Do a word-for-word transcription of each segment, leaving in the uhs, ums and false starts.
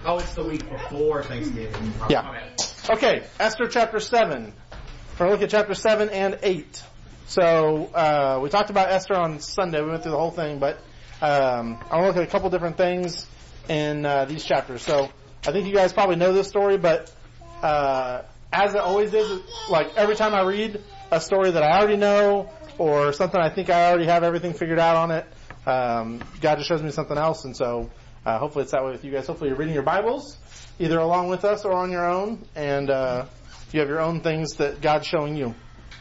Oh, it's the week before Thanksgiving. Yeah. Okay, Esther chapter seven. We're going to look at chapter seven and eight. So, uh, we talked about Esther on Sunday. We went through the whole thing, but um, I want to look at a couple different things in uh, these chapters. So, I think you guys probably know this story, but uh, as it always is, like every time I read a story that I already know or something I think I already have everything figured out on it, um, God just shows me something else, and so uh, hopefully it's that way with you guys. Hopefully you're reading your Bibles, either along with us or on your own, and uh, you have your own things that God's showing you.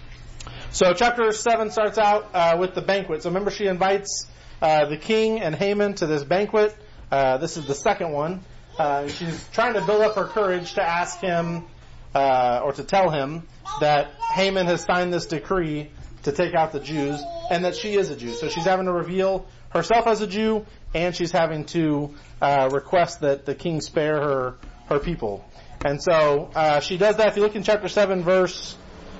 So chapter seven starts out uh, with the banquet. So remember, she invites uh, the king and Haman to this banquet. Uh, this is the second one. Uh, she's trying to build up her courage to ask him, uh, or to tell him that Haman has signed this decree to take out the Jews, and that she is a Jew. So she's having to reveal herself as a Jew, and she's having to uh, request that the king spare her her people. And so uh, she does that. If you look in chapter seven, verse,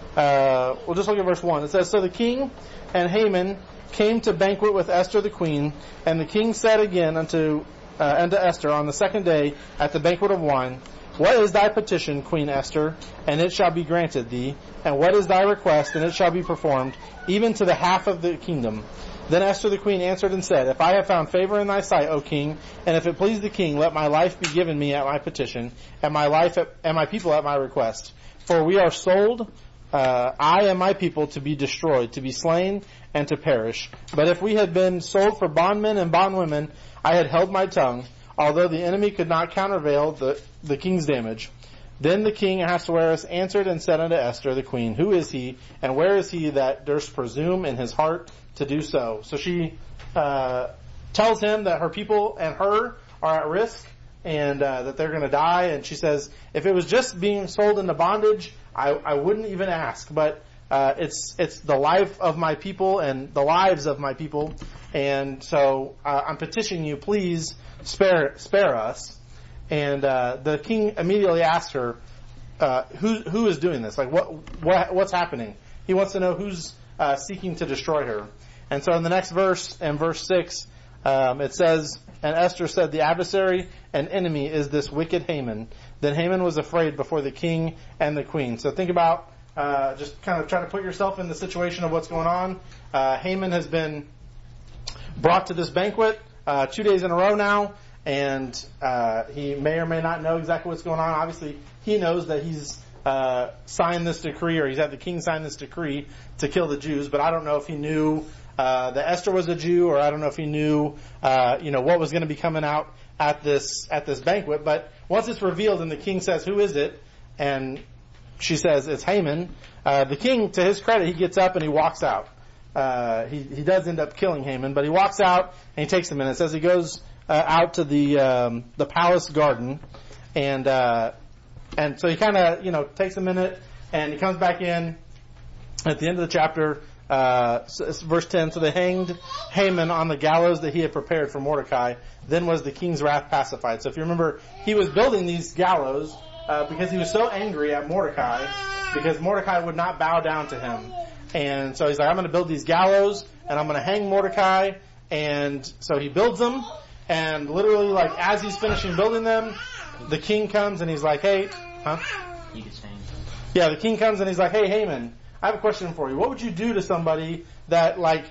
uh, we'll just look at verse one. It says, "So the king and Haman came to banquet with Esther the queen, and the king said again unto uh, unto Esther on the second day at the banquet of wine, What is thy petition, Queen Esther? And it shall be granted thee. And what is thy request? And it shall be performed, even to the half of the kingdom. Then Esther the queen answered and said, If I have found favor in thy sight, O king, and if it please the king, let my life be given me at my petition, and my life at, and my people at my request. For we are sold, uh, I and my people, to be destroyed, to be slain, and to perish. But if we had been sold for bondmen and bondwomen, I had held my tongue, although the enemy could not countervail the, the king's damage. Then the king Ahasuerus answered and said unto Esther the queen, Who is he, and where is he that durst presume in his heart to do so? So she uh, tells him that her people and her are at risk, and uh, that they're going to die. And she says, if it was just being sold into bondage, I, I wouldn't even ask. But uh, it's it's the life of my people and the lives of my people. And so uh, I'm petitioning you, please spare spare us. And uh, the king immediately asked her, uh, who who is doing this? Like, what what what's happening? He wants to know who's uh, seeking to destroy her. And so in the next verse, in verse six, um, it says, And Esther said, The adversary and enemy is this wicked Haman. Then Haman was afraid before the king and the queen. So think about, uh, just kind of try to put yourself in the situation of what's going on. Uh, Haman has been brought to this banquet uh, two days in a row now. And uh, he may or may not know exactly what's going on. Obviously, he knows that he's uh, signed this decree, or he's had the king sign this decree to kill the Jews. But I don't know if he knew uh, that Esther was a Jew, or I don't know if he knew, uh, you know, what was going to be coming out at this at this banquet. But once it's revealed, and the king says, "Who is it?" and she says, "It's Haman." Uh, the king, to his credit, he gets up and he walks out. Uh, he he does end up killing Haman, but he walks out and he takes a minute. It says he goes Uh, out to the um, the palace garden, and uh, and so he kind of you know takes a minute, and he comes back in at the end of the chapter. Uh, so it's verse ten. So they hanged Haman on the gallows that he had prepared for Mordecai. Then was the king's wrath pacified. So if you remember, he was building these gallows uh, because he was so angry at Mordecai, because Mordecai would not bow down to him, and so he's like, I'm going to build these gallows, and I'm going to hang Mordecai. And so he builds them. And literally, like, as he's finishing building them, the king comes and he's like, hey, huh? You can change. Yeah, the king comes and he's like, hey, Haman, I have a question for you. What would you do to somebody that, like,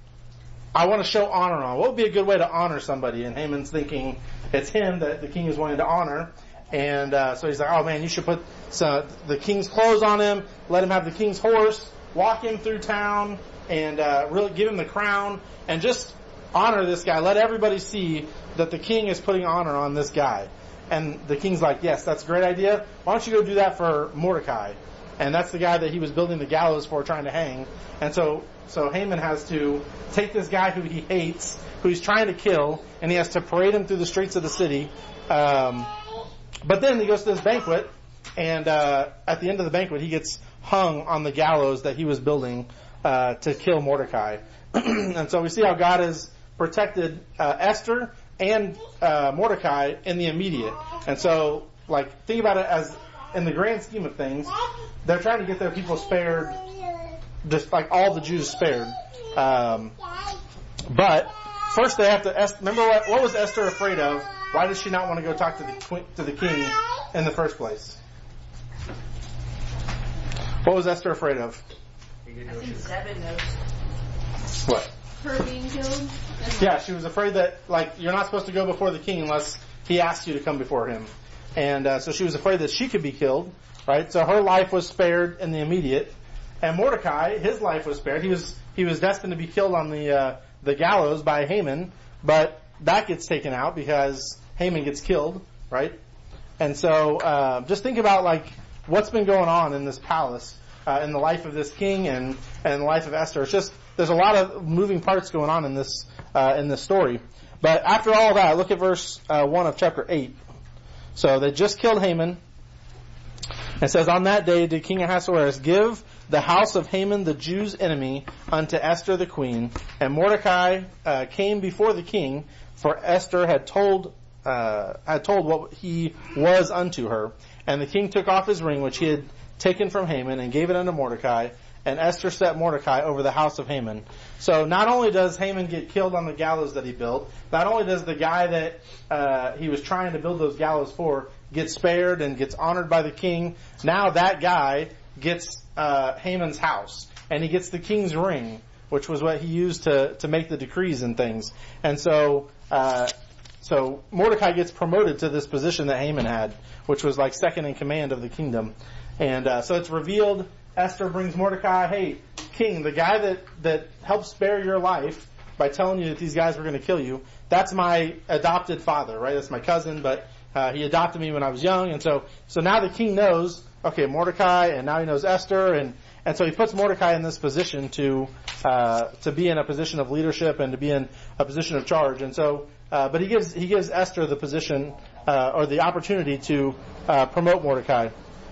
I want to show honor on? What would be a good way to honor somebody? And Haman's thinking it's him that the king is wanting to honor. And uh, so he's like, oh, man, you should put some, the king's clothes on him, let him have the king's horse, walk him through town, and uh, really give him the crown, and just honor this guy. Let everybody see that the king is putting honor on this guy. And the king's like, yes, that's a great idea. Why don't you go do that for Mordecai? And that's the guy that he was building the gallows for, trying to hang. And so, so Haman has to take this guy who he hates, who he's trying to kill, and he has to parade him through the streets of the city. Um, but then he goes to this banquet, and uh, at the end of the banquet, he gets hung on the gallows that he was building uh, to kill Mordecai. And so we see how God is protected uh, Esther and uh, Mordecai in the immediate. And so, like, think about it as, in the grand scheme of things, they're trying to get their people spared, just like all the Jews spared. Um, but first they have to, remember what, what was Esther afraid of why does she not want to go talk to the to the king in the first place? What was Esther afraid of? I think seven knows. What? Her being killed? Yeah, she was afraid that, like, you're not supposed to go before the king unless he asks you to come before him. And uh, so she was afraid that she could be killed, right? So her life was spared in the immediate. And Mordecai, his life was spared. He was he was destined to be killed on the uh, the gallows by Haman, but that gets taken out because Haman gets killed, right? And so uh, just think about, like, what's been going on in this palace, uh, in the life of this king and, and the life of Esther. It's just, there's a lot of moving parts going on in this uh, in this story. But after all that, look at verse uh, one of chapter eight. So they just killed Haman. It says, on that day did King Ahasuerus give the house of Haman the Jews' enemy unto Esther the queen. And Mordecai uh, came before the king, for Esther had told uh, had told what he was unto her. And the king took off his ring, which he had taken from Haman, and gave it unto Mordecai. And Esther set Mordecai over the house of Haman. So not only does Haman get killed on the gallows that he built, not only does the guy that uh, he was trying to build those gallows for get spared and gets honored by the king, now that guy gets uh, Haman's house. And he gets the king's ring, which was what he used to, to make the decrees and things. And so uh, so Mordecai gets promoted to this position that Haman had, which was like second in command of the kingdom. And uh, so it's revealed. Esther brings Mordecai, hey, king, the guy that, that helped spare your life by telling you that these guys were going to kill you, that's my adopted father, right? That's my cousin, but uh, he adopted me when I was young. And so so now the king knows, okay, Mordecai, and now he knows Esther, and, and so he puts Mordecai in this position to uh, to be in a position of leadership and to be in a position of charge. And so, uh, but he gives he gives Esther the position uh, or the opportunity to uh, promote Mordecai.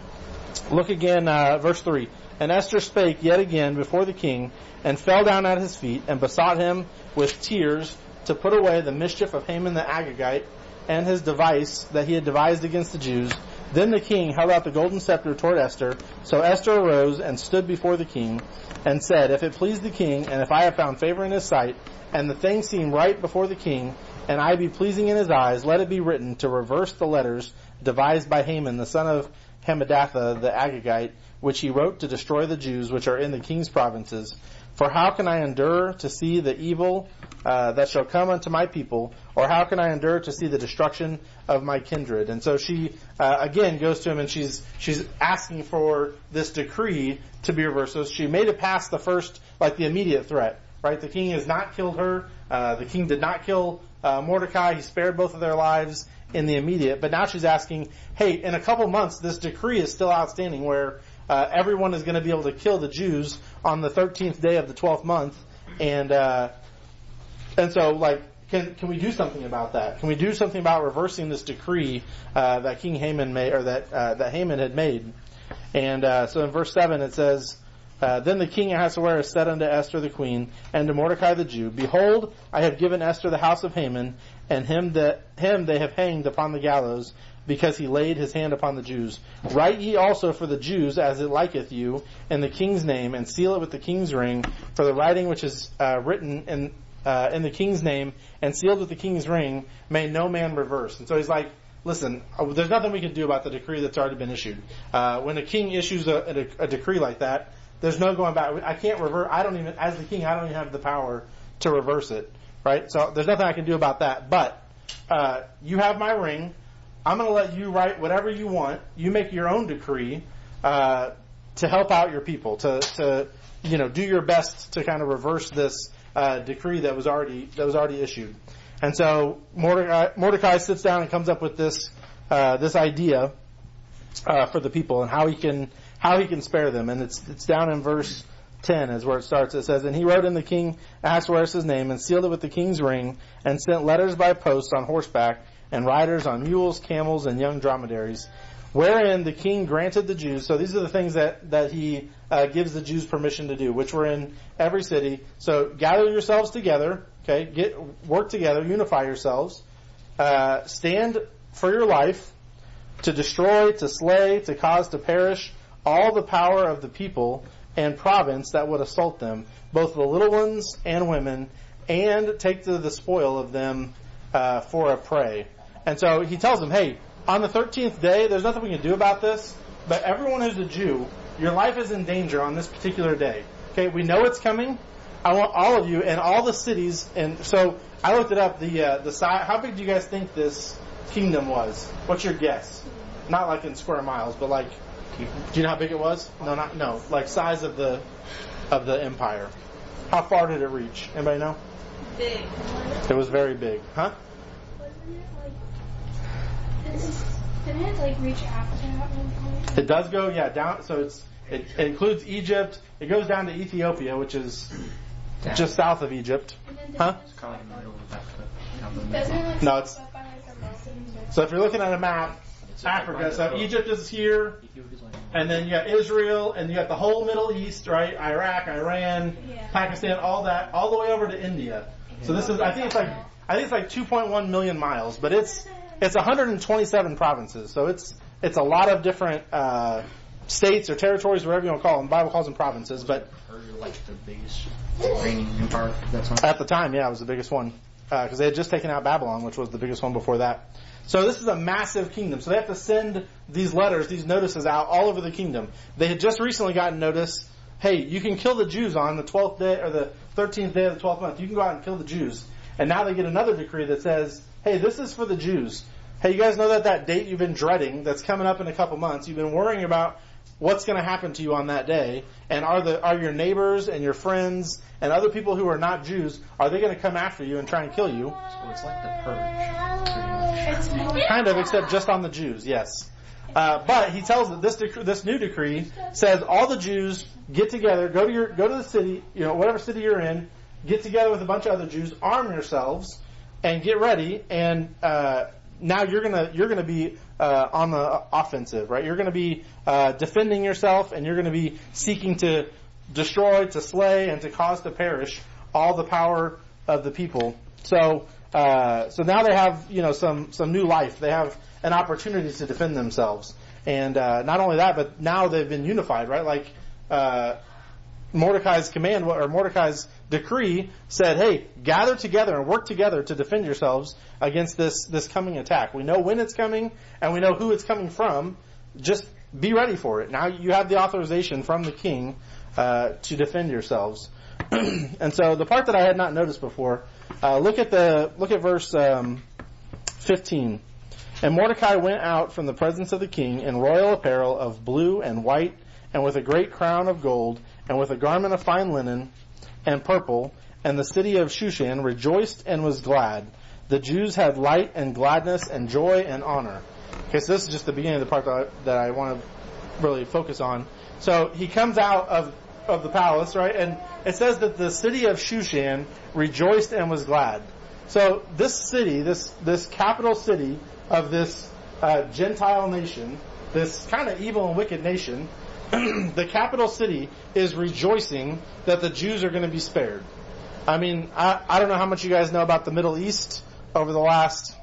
Look again, uh, verse three. And Esther spake yet again before the king, and fell down at his feet, and besought him with tears to put away the mischief of Haman the Agagite, and his device that he had devised against the Jews. Then the king held out the golden scepter toward Esther. So Esther arose and stood before the king, and said, if it please the king, and if I have found favor in his sight, and the thing seem right before the king, and I be pleasing in his eyes, let it be written to reverse the letters devised by Haman the son of Hammedatha the Agagite, which he wrote to destroy the Jews which are in the king's provinces. For how can I endure to see the evil uh, that shall come unto my people, or how can I endure to see the destruction of my kindred? And so she uh, again goes to him, and she's she's asking for this decree to be reversed. So she made it past the first, like the immediate threat, right? The king has not killed her. Uh, the king did not kill uh, Mordecai. He spared both of their lives in the immediate. But now she's asking, hey, in a couple months, this decree is still outstanding where uh, everyone is going to be able to kill the Jews on the thirteenth day of the twelfth month. And uh, and so, like, can can we do something about that? Can we do something about reversing this decree uh, that King Haman made, or that uh, that Haman had made? And uh, so in verse seven it says, Uh, then the king Ahasuerus said unto Esther the queen, and to Mordecai the Jew, Behold, I have given Esther the house of Haman, and him that him they have hanged upon the gallows, because he laid his hand upon the Jews. Write ye also for the Jews as it liketh you, in the king's name, and seal it with the king's ring, for the writing which is uh, written in uh, in the king's name, and sealed with the king's ring, may no man reverse. And so he's like, listen, there's nothing we can do about the decree that's already been issued. Uh, when a king issues a, a, a decree like that, there's no going back. I can't reverse. I don't even, as the king, I don't even have the power to reverse it, right? So there's nothing I can do about that. But uh, you have my ring. I'm going to let you write whatever you want. You make your own decree uh, to help out your people, to, to you know, do your best to kind of reverse this uh, decree that was already that was already issued. And so Mordecai, Mordecai sits down and comes up with this uh, this idea uh, for the people and how he can. How he can spare them. And it's it's down in verse ten is where it starts. It says, And he wrote in the king Ahasuerus' name, and sealed it with the king's ring, and sent letters by post on horseback, and riders on mules, camels, and young dromedaries, wherein the king granted the Jews. So these are the things that, that he uh, gives the Jews permission to do, which were in every city. So gather yourselves together, okay, get work together, unify yourselves, uh, stand for your life, to destroy, to slay, to cause to perish, all the power of the people and province that would assault them, both the little ones and women, and take to the spoil of them uh, for a prey. And so he tells them, hey, on the thirteenth day, there's nothing we can do about this, but everyone who's a Jew, your life is in danger on this particular day. Okay, we know it's coming. I want all of you and all the cities. And so I looked it up. The uh, the size. How big do you guys think this kingdom was? What's your guess? Not like in square miles, but like, do you know how big it was? No, not no. Like size of the of the empire. How far did it reach? Anybody know? Big. It was very big, huh? Wasn't it like, it's, didn't it like reach Africa at one point? It does go, yeah, down. So it's it, it includes Egypt. It goes down to Ethiopia, which is Damn. just south of Egypt. And then Huh? It's kind of in the middle of Africa. Down the Doesn't middle. it like No, no, it's- up by like the mountains? Or So if you're looking at a map, It's like Africa. right So above. Egypt is here, Ethiopia's like- and then you got Israel, and you got the whole Middle East, right? Iraq, Iran, Yeah. Pakistan, all that, all the way over to India. So this is, I think it's like, I think it's like two point one million miles, but it's it's one hundred twenty-seven provinces. So it's it's a lot of different uh, states or territories, whatever you want to call them. The Bible calls them provinces, but Or like the biggest reigning empire. That's on. at the time, yeah, it was the biggest one because they had just taken out Babylon, which was the biggest one before that. So this is a massive kingdom. So they have to send these letters, these notices out all over the kingdom. They had just recently gotten notice, hey, you can kill the Jews on the twelfth day or the thirteenth day of the twelfth month. You can go out and kill the Jews. And now they get another decree that says, hey, this is for the Jews. Hey, you guys know that that date you've been dreading that's coming up in a couple months, you've been worrying about what's going to happen to you on that day, and are the are your neighbors and your friends and other people who are not Jews, are they going to come after you and try and kill you? So it's like the purge. Pretty much. It's more Kind of, except just on the Jews, yes. Uh, but he tells that this dec- this new decree says all the Jews get together, go to your go to the city, you know, whatever city you're in, get together with a bunch of other Jews, arm yourselves, and get ready. And uh, now you're gonna you're gonna be uh, on the offensive, right? You're gonna be uh, defending yourself, and you're gonna be seeking to destroy, to slay, and to cause to perish all the power of the people. So. Uh, so now they have, you know, some, some new life. They have an opportunity to defend themselves. And, uh, not only that, but now they've been unified, right? Like, uh, Mordecai's command, or Mordecai's decree said, hey, gather together and work together to defend yourselves against this, this coming attack. We know when it's coming and we know who it's coming from. Just be ready for it. Now you have the authorization from the king, uh, to defend yourselves. And so the part that I had not noticed before, uh, look at the look at verse um, fifteen. And Mordecai went out from the presence of the king in royal apparel of blue and white, and with a great crown of gold, and with a garment of fine linen and purple. And the city of Shushan rejoiced and was glad. The Jews had light and gladness and joy and honor. Okay, so this is just the beginning of the part that I, that I want to really focus on. So he comes out of of the palace, right? And it says that the city of Shushan rejoiced and was glad. So this city, this this capital city of this uh, Gentile nation, this kind of evil and wicked nation, the capital city is rejoicing that the Jews are going to be spared. I mean, I, I don't know how much you guys know about the Middle East over the last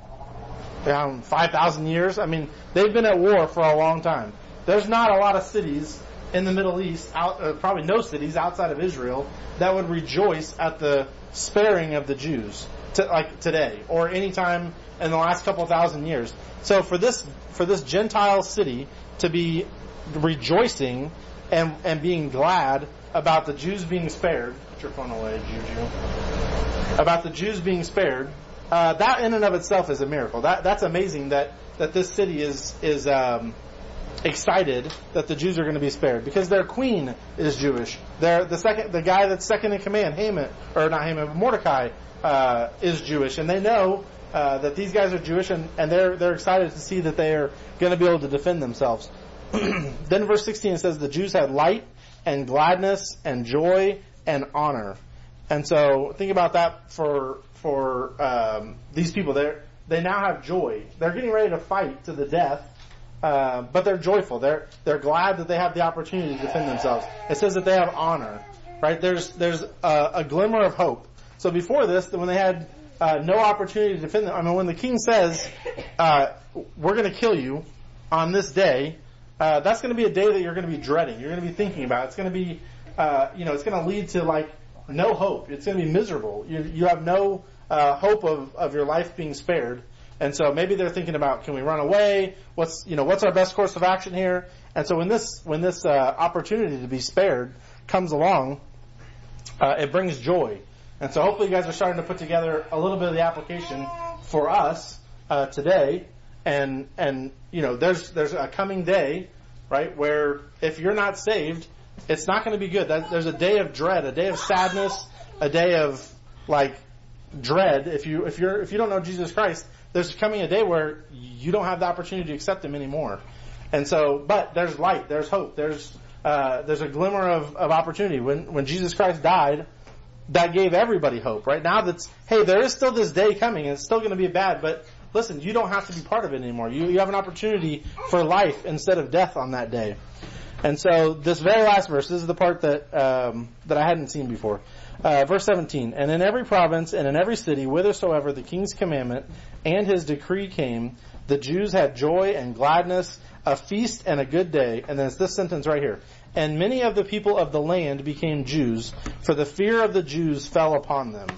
um, five thousand years. I mean, they've been at war for a long time. There's not a lot of cities in the Middle East, out, uh, probably no cities outside of Israel, that would rejoice at the sparing of the Jews, to, like today, or any time in the last couple thousand years. So for this for this Gentile city to be rejoicing and and being glad about the Jews being spared, put your phone away, Juju, about the Jews being spared, uh, that in and of itself is a miracle. That that's amazing that that this city is is um, excited that the Jews are going to be spared because their queen is Jewish. Their the second the guy that's second in command, Haman, or not Haman, but Mordecai, uh, is Jewish, and they know uh, that these guys are Jewish, and, and they're they're excited to see that they are going to be able to defend themselves. Then verse sixteen it says the Jews had light and gladness and joy and honor, and so think about that for for um, these people. They they now have joy. They're getting ready to fight to the death. Uh, but they're joyful. They're they're glad that they have the opportunity to defend themselves. It says that they have honor, right? There's there's a, a glimmer of hope. So before this, when they had uh, no opportunity to defend them, I mean, when the king says, uh, "We're going to kill you on this day," uh, that's going to be a day that you're going to be dreading. You're going to be thinking about. It's going to be, uh, you know, it's going to lead to like no hope. It's going to be miserable. You you have no uh, hope of of your life being spared. And so maybe they're thinking about, can we run away? What's, you know, what's our best course of action here? And so when this, when this, uh, opportunity to be spared comes along, uh, it brings joy. And so hopefully you guys are starting to put together a little bit of the application for us, uh, today. And, and, you know, there's, there's a coming day, right, where if you're not saved, it's not going to be good. That, there's a day of dread, a day of sadness, a day of, like, dread. If you, if you're, if you don't know Jesus Christ, there's coming a day where you don't have the opportunity to accept Him anymore. And so, but there's light, there's hope, there's, uh, there's a glimmer of, of opportunity. When, when Jesus Christ died, that gave everybody hope, right? Now that's, hey, there is still this day coming, and it's still going to be bad, but listen, you don't have to be part of it anymore. You, you have an opportunity for life instead of death on that day. And so this very last verse, this is the part that, um, that I hadn't seen before. Uh, verse seventeen, and in every province and in every city, whithersoever the king's commandment and his decree came, the Jews had joy and gladness, a feast and a good day. And then it's this sentence right here. And many of the people of the land became Jews, for the fear of the Jews fell upon them.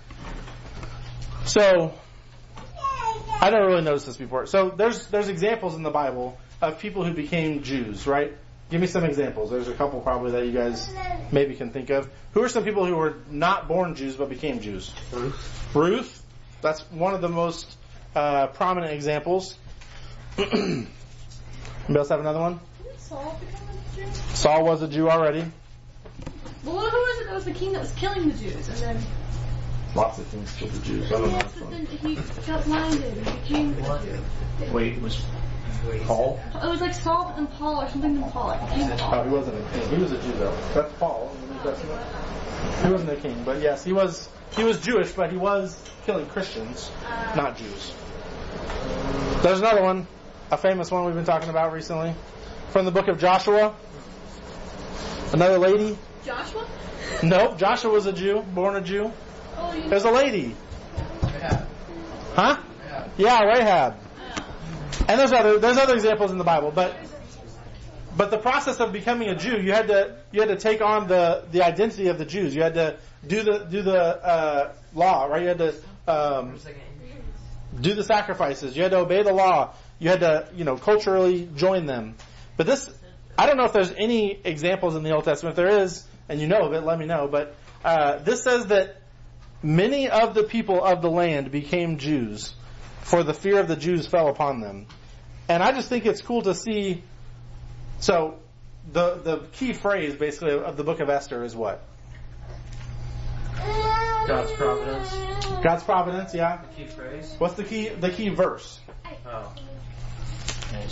So, I never really noticed this before. So there's, there's examples in the Bible of people who became Jews, right? Give me some examples. There's a couple probably that you guys maybe can think of. Who are some people who were not born Jews but became Jews? Ruth. Ruth. That's one of the most uh, prominent examples. Anybody else have another one? Didn't Saul become a Jew? Saul was a Jew already. Well, who was it that was the king that was killing the Jews? And then, Lots of things killed the Jews. I don't yes, but then he got blinded and became a Jew. Wait, was Paul? It was like Saul and Paul or something than Paul. It became Paul. Oh, he wasn't a king. He was a Jew though. That's Paul in the New Testament. He wasn't a king, but yes, he was. He was Jewish, but he was killing Christians, not Jews. There's another one, a famous one we've been talking about recently, from the book of Joshua. Another lady. Joshua? Nope, Joshua was a Jew, born a Jew. Oh, you There's a lady. Rahab. Huh? Yeah, Rahab. And there's other there's other examples in the Bible, but but the process of becoming a Jew, you had to you had to take on the, the identity of the Jews. You had to do the do the uh, law, right? You had to um, do the sacrifices. You had to obey the law. You had to you know culturally join them. But this, I don't know if there's any examples in the Old Testament. If there is, and you know of it, let me know. But uh, this says that many of the people of the land became Jews, for the fear of the Jews fell upon them. And I just think it's cool to see. So, the the key phrase basically of the book of Esther is what? God's providence. God's providence, yeah. The key phrase. What's the key the key verse? Oh. I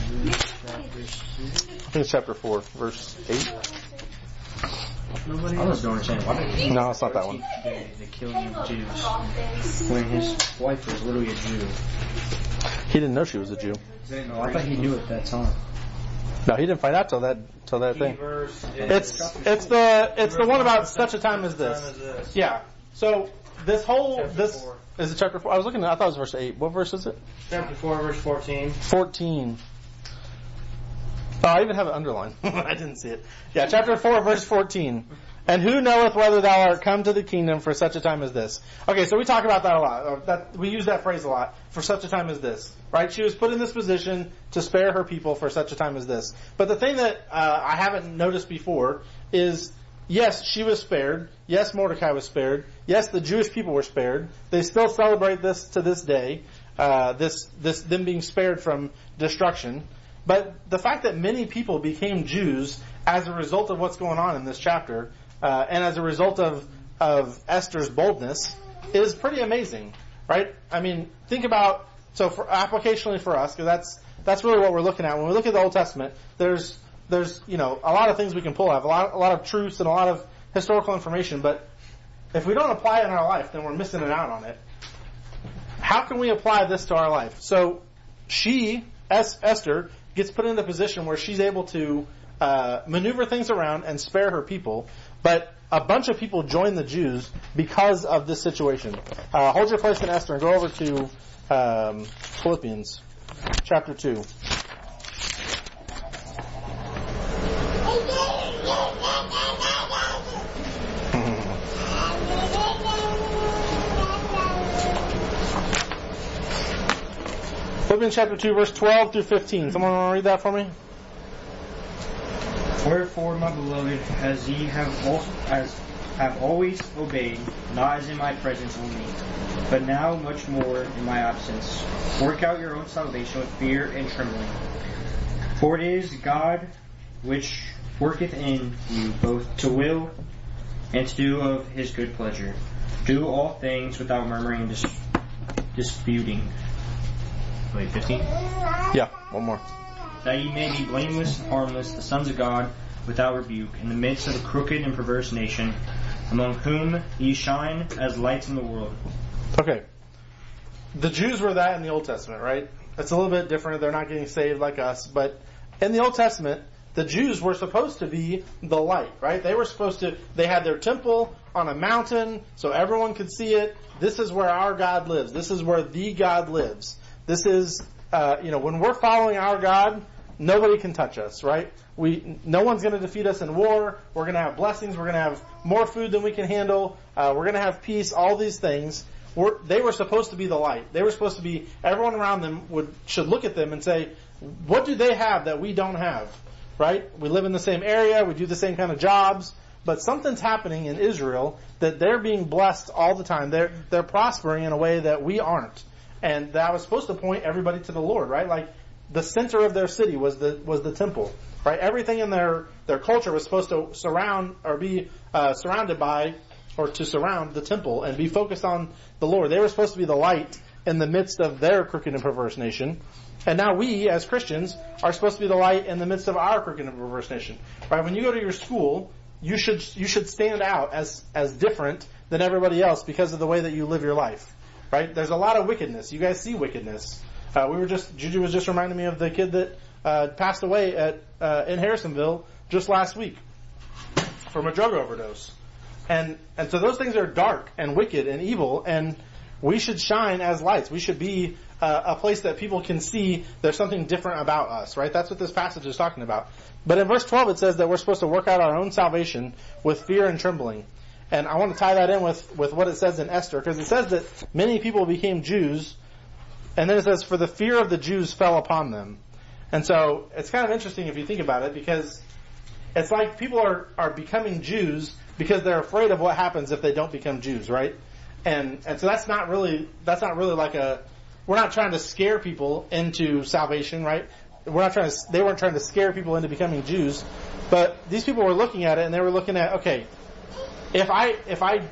think it's chapter four, verse eight. Nobody I just don't understand. Why did he No, it's not that one. The, the killing of Jews when his wife was literally a Jew. He didn't know she was a Jew. No, I thought he knew at that time. No, he didn't find out till that till that thing. Verse It's it's the it's the one about such a time as this. Yeah. So this whole Chapter this four. is it chapter four? I was looking at I thought it was verse eight. What verse is it? Chapter four, verse fourteen. Fourteen. Oh, I even have it underlined. I didn't see it. Yeah, chapter four, verse fourteen. And who knoweth whether thou art come to the kingdom for such a time as this? Okay, so we talk about that a lot. Or that we use that phrase a lot. For such a time as this, right? She was put in this position to spare her people for such a time as this. But the thing that uh, I haven't noticed before is, yes, she was spared. Yes, Mordecai was spared. Yes, the Jewish people were spared. They still celebrate this to this day. Uh, this this them being spared from destruction. But the fact that many people became Jews as a result of what's going on in this chapter, uh, and as a result of, of Esther's boldness, is pretty amazing, right? I mean, think about, so for applicationally for us, because that's, that's really what we're looking at. When we look at the Old Testament, there's, there's, you know, a lot of things we can pull out, a lot, a lot of truths and a lot of historical information, but if we don't apply it in our life, then we're missing it out on it. How can we apply this to our life? So, she, Es- Esther, gets put in a position where she's able to uh, maneuver things around and spare her people, but a bunch of people join the Jews because of this situation. Uh, hold your place in Esther and go over to um, Philippians chapter two. Philippians chapter two, verse twelve through fifteen. Someone want to read that for me? Wherefore, my beloved, as ye have also, as have always obeyed, not as in my presence only, but now much more in my absence, work out your own salvation with fear and trembling. For it is God which worketh in you both to will and to do of his good pleasure. Do all things without murmuring and dis- disputing. Wait, fifteen? Yeah, one more. That ye may be blameless and harmless, the sons of God, without rebuke, in the midst of a crooked and perverse nation, among whom ye shine as lights in the world. Okay. The Jews were that in the Old Testament, right? It's a little bit different. They're not getting saved like us. But in the Old Testament, the Jews were supposed to be the light, right? They were supposed to, they had their temple on a mountain so everyone could see it. This is where our God lives. This is where the God lives. This is, uh, you know, when we're following our God, nobody can touch us, right? We, no one's going to defeat us in war. We're going to have blessings. We're going to have more food than we can handle. Uh, we're going to have peace. All these things. We're, they were supposed to be the light. They were supposed to be. Everyone around them would should look at them and say, "What do they have that we don't have?" Right? We live in the same area. We do the same kind of jobs. But something's happening in Israel that they're being blessed all the time. They're they're prospering in a way that we aren't, and that was supposed to point everybody to the Lord, right? Like the center of their city was the was the temple, right? Everything in their their culture was supposed to surround or be uh, surrounded by, or to surround the temple and be focused on the Lord. They were supposed to be the light in the midst of their crooked and perverse nation. And now we, as Christians, are supposed to be the light in the midst of our crooked and perverse nation. Right? When you go to your school, you should you should stand out as as different than everybody else because of the way that you live your life. Right? There's a lot of wickedness. You guys see wickedness. Uh, we were just Juju was just reminding me of the kid that uh, passed away at uh, in Harrisonville just last week from a drug overdose. And and so those things are dark and wicked and evil, and we should shine as lights. We should be uh, a place that people can see there's something different about us, right? That's what this passage is talking about. But in verse twelve it says that we're supposed to work out our own salvation with fear and trembling. And I want to tie that in with, with what it says in Esther, because it says that many people became Jews, and then it says, for the fear of the Jews fell upon them. And so it's kind of interesting if you think about it, because it's like people are, are becoming Jews because they're afraid of what happens if they don't become Jews, right? And and so that's not really that's not really like a we're not trying to scare people into salvation, right? We're not trying to they weren't trying to scare people into becoming Jews, but these people were looking at it and they were looking at, okay, if I if I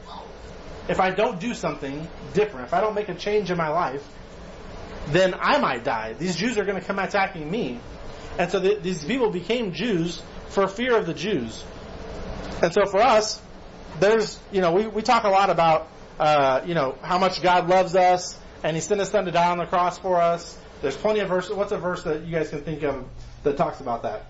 if I don't do something different, if I don't make a change in my life, then I might die. These Jews are going to come attacking me. And so the, these people became Jews for fear of the Jews. And so for us, there's, you know, we, we talk a lot about, uh, you know, how much God loves us, and He sent His Son to die on the cross for us. There's plenty of verses. What's a verse that you guys can think of that talks about that?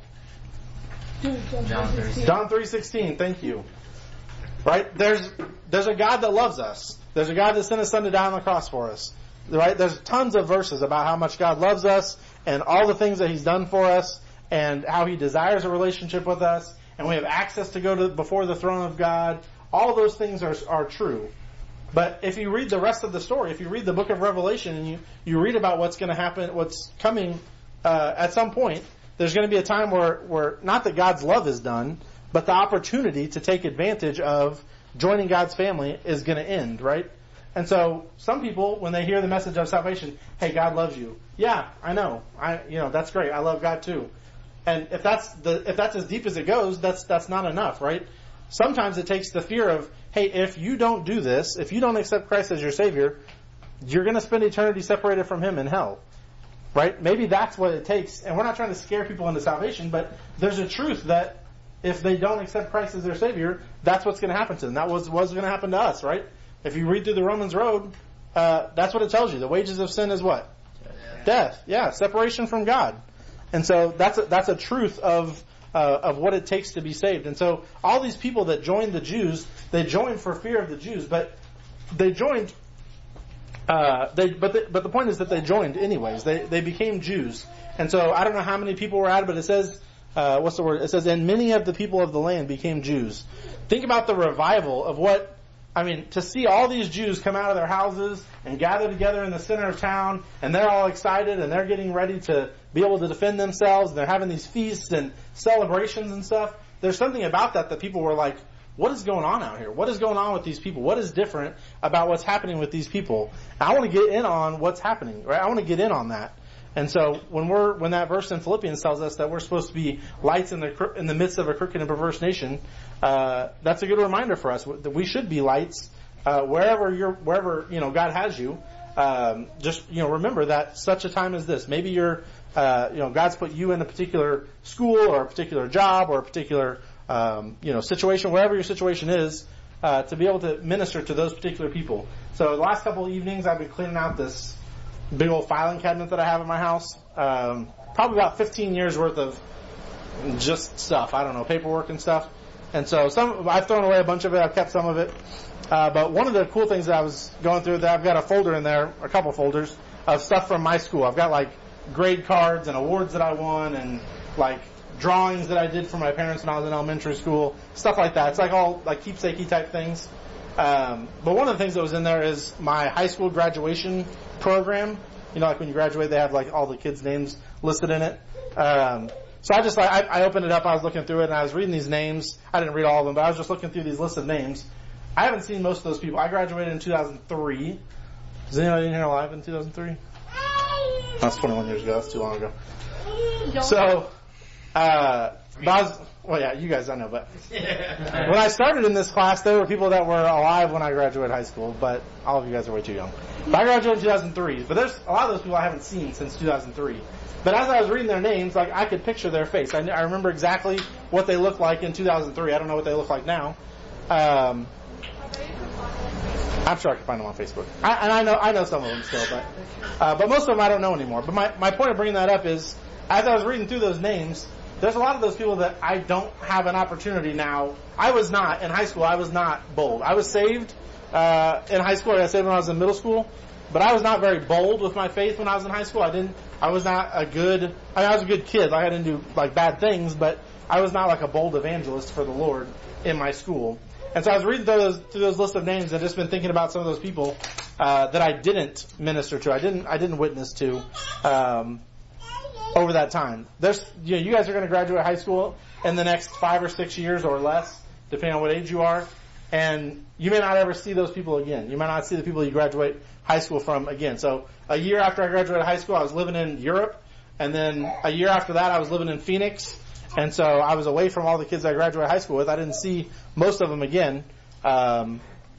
John three sixteen. Thank you. Right? There's, there's a God that loves us. There's a God that sent His Son to die on the cross for us. Right? There's tons of verses about how much God loves us and all the things that He's done for us and how He desires a relationship with us. And we have access to go to before the throne of God. All those things are are true. But if you read the rest of the story, if you read the book of Revelation and you, you read about what's going to happen, what's coming uh, at some point, there's going to be a time where, where not that God's love is done, but the opportunity to take advantage of joining God's family is going to end, right? And so some people, when they hear the message of salvation, hey, God loves you. Yeah, I know. I you know that's great. I love God too. And if that's the if that's as deep as it goes, that's that's not enough, right? Sometimes it takes the fear of, hey, if you don't do this, if you don't accept Christ as your Savior, you're going to spend eternity separated from Him in hell, right? Maybe that's what it takes. And we're not trying to scare people into salvation, but there's a truth that if they don't accept Christ as their Savior, that's what's going to happen to them. That was what's going to happen to us, right? If you read through the Romans Road, uh, that's what it tells you. The wages of sin is what? Death. Death. Yeah, separation from God. And so that's a, that's a truth of uh, of what it takes to be saved. And so all these people that joined the Jews, they joined for fear of the Jews, but they joined. Uh, they but the, but the point is that they joined anyways. They they became Jews. And so I don't know how many people were at it, but it says uh, what's the word? It says, and many of the people of the land became Jews. Think about the revival of what I mean, to see all these Jews come out of their houses and gather together in the center of town, and they're all excited, and they're getting ready to be able to defend themselves, and they're having these feasts and celebrations and stuff. There's something about that that people were like, what is going on out here? What is going on with these people? What is different about what's happening with these people? I want to get in on what's happening, right? I want to get in on that. And so when we're when that verse in Philippians tells us that we're supposed to be lights in the in the midst of a crooked and perverse nation, uh, that's a good reminder for us that we should be lights uh, wherever you're wherever you know God has you. Um, just you know remember that such a time as this. Maybe you're uh, you know God's put you in a particular school or a particular job or a particular um, you know situation, wherever your situation is, uh, to be able to minister to those particular people. So the last couple of evenings I've been cleaning out this big old filing cabinet that I have in my house. Um, probably about fifteen years worth of just stuff. I don't know, paperwork and stuff. And so some, I've thrown away a bunch of it. I've kept some of it. Uh, but one of the cool things that I was going through, that I've got a folder in there, a couple folders of stuff from my school. I've got like grade cards and awards that I won and like drawings that I did for my parents when I was in elementary school, stuff like that. It's like all like keepsakey type things. Um, but one of the things that was in there is my high school graduation program. You know, like when you graduate, they have like all the kids' names listed in it. Um, so I just like I, I opened it up. I was looking through it, and I was reading these names. I didn't read all of them, but I was just looking through these lists of names. I haven't seen most of those people. I graduated in two thousand three. Is anybody in here alive in two thousand three? That's twenty-one years ago. That's too long ago. So, uh, but I was, well, yeah, you guys, I know, but when I started in this class, there were people that were alive when I graduated high school, but all of you guys are way too young. But I graduated in two thousand three, but there's a lot of those people I haven't seen since two thousand three. But as I was reading their names, like, I could picture their face. I, I remember exactly what they looked like in two thousand three. I don't know what they look like now. Um, I'm sure I can find them on Facebook. I, and I know, I know some of them still, but, uh, but most of them I don't know anymore. But my, my point of bringing that up is, as I was reading through those names, there's a lot of those people that I don't have an opportunity now. I was not, in high school, I was not bold. I was saved uh, in high school. I got saved when I was in middle school. But I was not very bold with my faith when I was in high school. I didn't, I was not a good, I mean, I was a good kid. Like, I didn't do, like, bad things, but I was not, like, a bold evangelist for the Lord in my school. And so I was reading through those, through those list of names and just been thinking about some of those people uh, that I didn't minister to. I didn't, I didn't witness to. Um, over that time. There's, you know, you guys are going to graduate high school in the next five or six years or less, depending on what age you are, and you may not ever see those people again. You might not see the people you graduate high school from again. So a year after I graduated high school, I was living in Europe, and then a year after that, I was living in Phoenix, and so I was away from all the kids I graduated high school with. I didn't see most of them again um,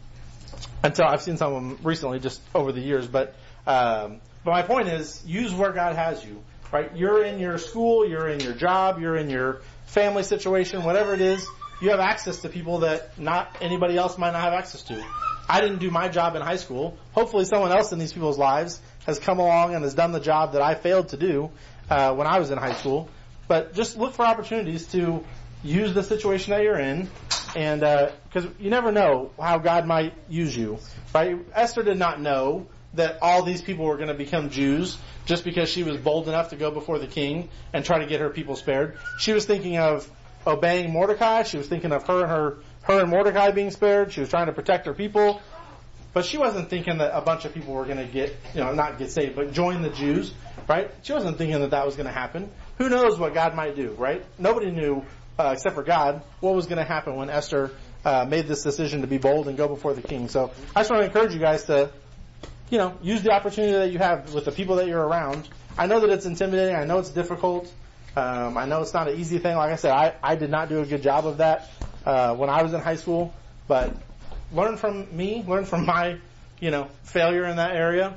until I've seen some of them recently, just over the years. But um, but my point is, use where God has you. Right? You're in your school, you're in your job, you're in your family situation, whatever it is, you have access to people that not anybody else might not have access to. I didn't do my job in high school. Hopefully someone else in these people's lives has come along and has done the job that I failed to do uh, when I was in high school. But just look for opportunities to use the situation that you're in, and because uh, you never know how God might use you. Right? Esther did not know that all these people were going to become Jews just because she was bold enough to go before the king and try to get her people spared. She was thinking of obeying Mordecai. She was thinking of her and her, her and Mordecai being spared. She was trying to protect her people. But she wasn't thinking that a bunch of people were going to get, you know, not get saved, but join the Jews, right? She wasn't thinking that that was going to happen. Who knows what God might do, right? Nobody knew, uh, except for God, what was going to happen when Esther uh, made this decision to be bold and go before the king. So I just want to encourage you guys to, you know, use the opportunity that you have with the people that you're around. I know that it's intimidating. I know it's difficult. Um, I know it's not an easy thing. Like I said, I, I did not do a good job of that uh, when I was in high school. But learn from me. Learn from my, you know, failure in that area.